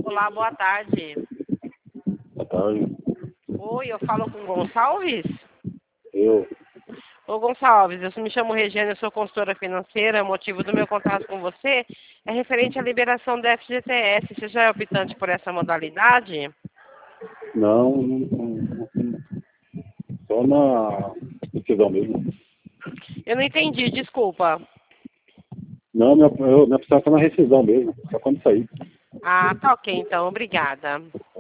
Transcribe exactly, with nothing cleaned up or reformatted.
Olá, boa tarde. Boa tarde. Oi, eu falo com o Gonçalves? Eu. Ô Gonçalves, eu me chamo Regiane, eu sou consultora financeira. O motivo do meu contato com você é referente à liberação do F G T S. Você já é optante por essa modalidade? Não, não, não, não. Só na decisão mesmo. Eu não entendi, desculpa. Não, minha, eu, minha opção é só na rescisão mesmo. Só quando sair. Ah, tá ok então, obrigada.